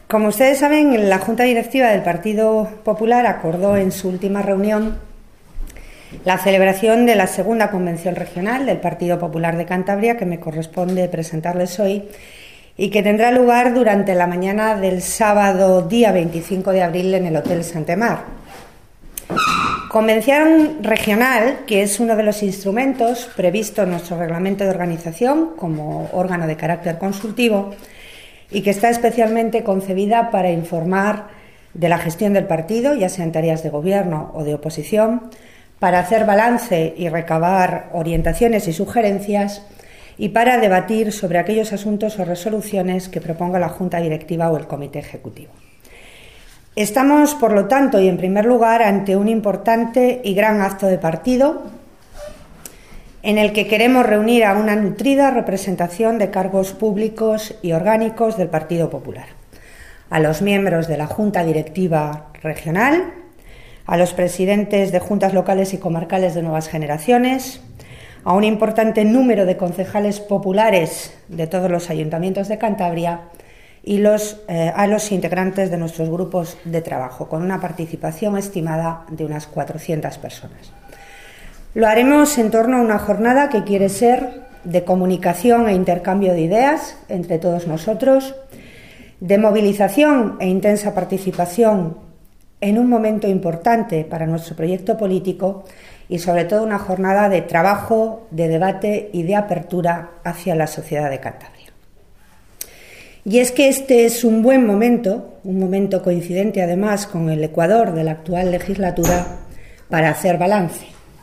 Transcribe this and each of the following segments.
Como ustedes saben, la Junta Directiva del Partido Popular acordó en su última reunión la celebración de la segunda Convención Regional del Partido Popular de Cantabria, que me corresponde presentarles hoy, y que tendrá lugar durante la mañana del sábado día 25 de abril en el Hotel Santemar. Convención regional, que es uno de los instrumentos previsto en nuestro reglamento de organización como órgano de carácter consultivo y que está especialmente concebida para informar de la gestión del partido, ya sea en tareas de gobierno o de oposición, para hacer balance y recabar orientaciones y sugerencias y para debatir sobre aquellos asuntos o resoluciones que proponga la Junta Directiva o el Comité Ejecutivo. Estamos, por lo tanto, y en primer lugar, ante un importante y gran acto de partido en el que queremos reunir a una nutrida representación de cargos públicos y orgánicos del Partido Popular, a los miembros de la Junta Directiva Regional, a los presidentes de juntas locales y comarcales de nuevas generaciones, a un importante número de concejales populares de todos los ayuntamientos de Cantabria y a los integrantes de nuestros grupos de trabajo, con una participación estimada de unas 400 personas. Lo haremos en torno a una jornada que quiere ser de comunicación e intercambio de ideas entre todos nosotros, de movilización e intensa participación en un momento importante para nuestro proyecto político y, sobre todo, una jornada de trabajo, de debate y de apertura hacia la sociedad de Cantabria. Y es que este es un buen momento, un momento coincidente además con el ecuador de la actual legislatura, para hacer balance.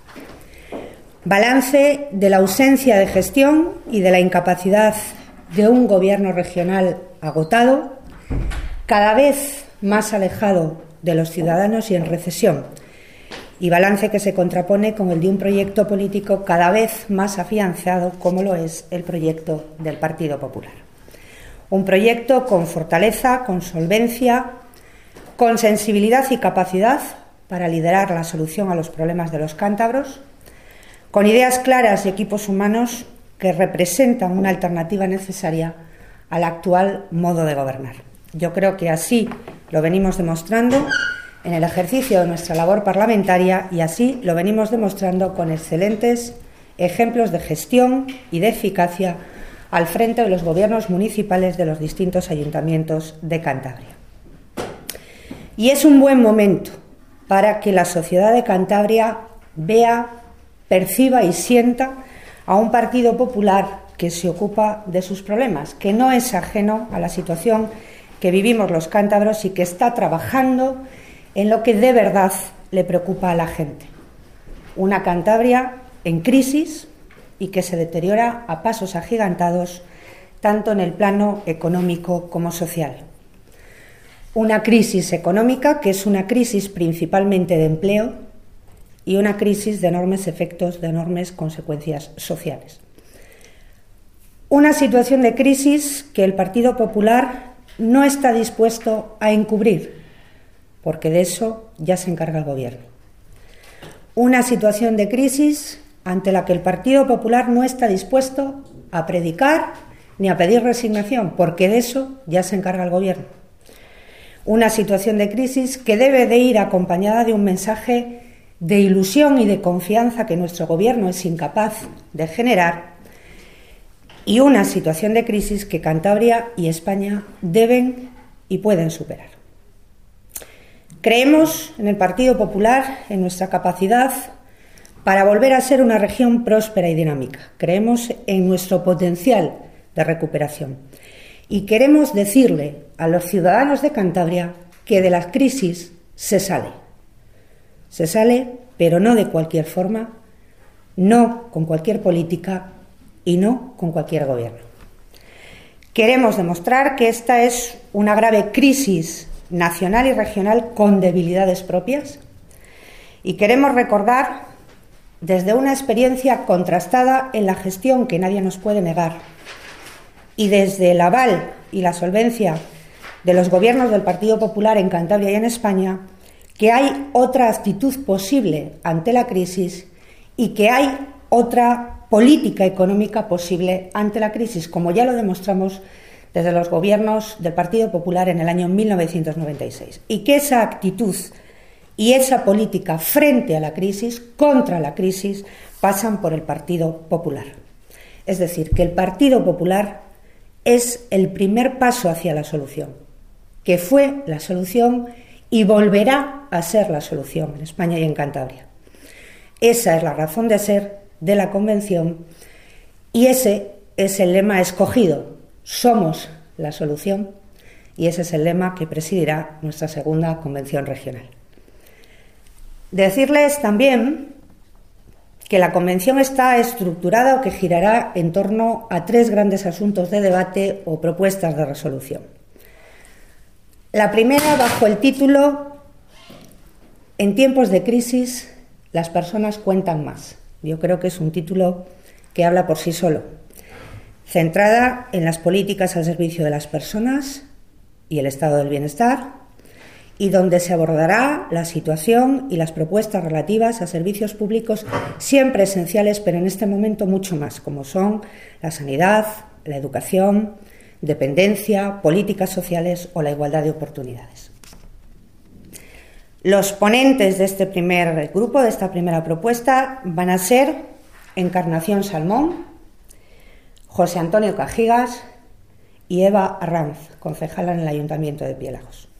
Balance de la ausencia de gestión y de la incapacidad de un gobierno regional agotado, cada vez más alejado de los ciudadanos y en recesión, y balance que se contrapone con el de un proyecto político cada vez más afianzado, como lo es el proyecto del Partido Popular. Un proyecto con fortaleza, con solvencia, con sensibilidad y capacidad para liderar la solución a los problemas de los cántabros, con ideas claras y equipos humanos que representan una alternativa necesaria al actual modo de gobernar. Yo creo que así lo venimos demostrando en el ejercicio de nuestra labor parlamentaria y así lo venimos demostrando con excelentes ejemplos de gestión y de eficacia al frente de los gobiernos municipales de los distintos ayuntamientos de Cantabria. Y es un buen momento para que la sociedad de Cantabria vea, perciba y sienta a un Partido Popular que se ocupa de sus problemas, que no es ajeno a la situación que vivimos los cántabros y que está trabajando en lo que de verdad le preocupa a la gente. Una Cantabria en crisis y que se deteriora a pasos agigantados tanto en el plano económico como social. Una crisis económica que es una crisis principalmente de empleo y una crisis de enormes efectos, de enormes consecuencias sociales. Una situación de crisis que el Partido Popular no está dispuesto a encubrir, porque de eso ya se encarga el Gobierno. Una situación de crisis ante la que el Partido Popular no está dispuesto a predicar ni a pedir resignación, porque de eso ya se encarga el Gobierno. Una situación de crisis que debe de ir acompañada de un mensaje de ilusión y de confianza que nuestro Gobierno es incapaz de generar, y una situación de crisis que Cantabria y España deben y pueden superar. Creemos en el Partido Popular, en nuestra capacidad para volver a ser una región próspera y dinámica. Creemos en nuestro potencial de recuperación. Y queremos decirle a los ciudadanos de Cantabria que de la crisis se sale. Se sale, pero no de cualquier forma, no con cualquier política y no con cualquier gobierno. Queremos demostrar que esta es una grave crisis nacional y regional con debilidades propias y queremos recordar desde una experiencia contrastada en la gestión que nadie nos puede negar y desde el aval y la solvencia de los gobiernos del Partido Popular en Cantabria y en España, que hay otra actitud posible ante la crisis y que hay otra política económica posible ante la crisis, como ya lo demostramos desde los gobiernos del Partido Popular en el año 1996, y que esa actitud y esa política frente a la crisis, contra la crisis, pasan por el Partido Popular. Es decir, que el Partido Popular es el primer paso hacia la solución, que fue la solución y volverá a ser la solución en España y en Cantabria. Esa es la razón de ser de la Convención y ese es el lema escogido. Somos la solución, y ese es el lema que presidirá nuestra segunda Convención Regional. Decirles también que la Convención está estructurada o que girará en torno a 3 grandes asuntos de debate o propuestas de resolución. La primera, bajo el título En tiempos de crisis, las personas cuentan más. Yo creo que es un título que habla por sí solo, centrada en las políticas al servicio de las personas y el estado del bienestar, y donde se abordará la situación y las propuestas relativas a servicios públicos siempre esenciales, pero en este momento mucho más, como son la sanidad, la educación, dependencia, políticas sociales o la igualdad de oportunidades. Los ponentes de este primer grupo, de esta primera propuesta, van a ser Encarnación Salmón, José Antonio Cajigas y Eva Arranz, concejala en el Ayuntamiento de Piélagos.